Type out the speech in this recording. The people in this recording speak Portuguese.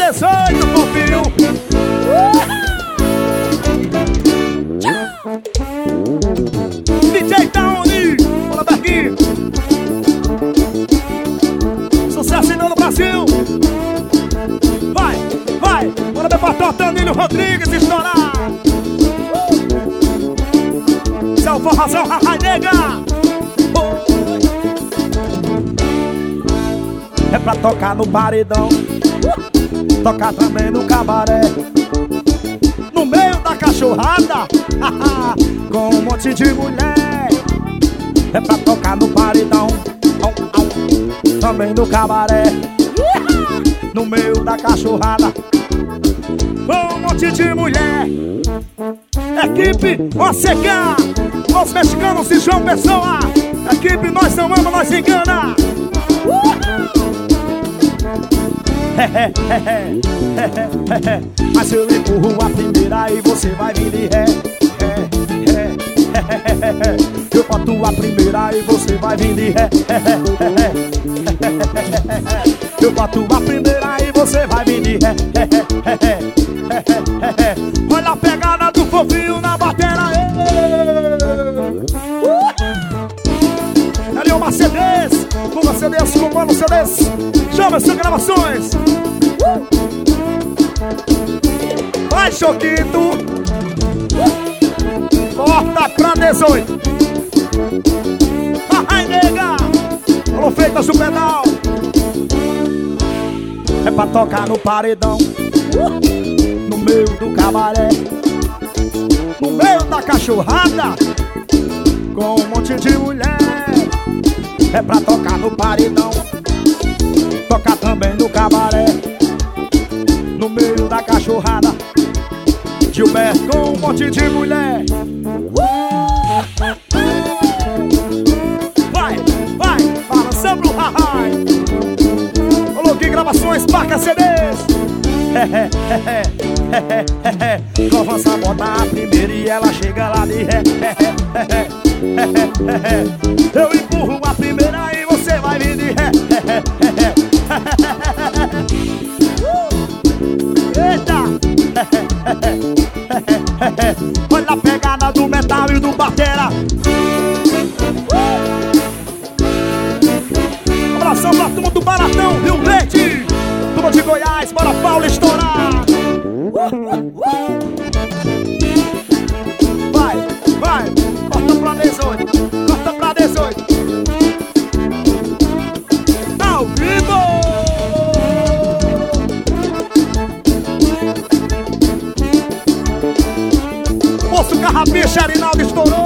18, fofinho. DJ Taoni, bora Berguinho. Sucesso em no Brasil. Vai, vai, bora meu patrão Danilo Rodrigues estourar. Isso é o forrozão, Rarrai Nega. É pra tocar no paredão, tocar também no cabaré, no meio da cachorrada, com um monte de mulher. É pra tocar no paredão, também no cabaré, no meio da cachorrada, com um monte de mulher. Equipe OCK, os mexicanos de João Pessoa. Equipe nós não ama, nós engana. Mas eu empurro a primeira e você vai vir de ré. Eu boto a primeira e você vai vir de ré. Eu boto a primeira e você vai vir de ré. Olha a pegada do fofinho na batera. Ali é uma CDs, uma CDs, comando CDs. Chama essas gravações. Vai, Choquito. Corta pra 18. Ai, nega. Falou feitas do pedal. É pra tocar no paredão, no meio do cabaré, no meio da cachorrada, com um monte de mulher. É pra tocar no paredão, tocar também no cabaré, no meio da cachorrada, Gilberto com um monte de mulher. Vai, vai, balançando o Rarrai. Falou que gravações, Parca CDs. Avança, bota a primeira e ela chega lá de ré. Eu empurro a primeira e você vai vir de ré. Eita! Olha a pegada do metal e do batera. Abração pra turma do Baratão, Rio Verde, turma de Goiás, bora Paulo estourar. Vai, vai, corta pra 18, corta pra 18. Ao vivo! Moço Carrapinha, Xerinaldo estourou.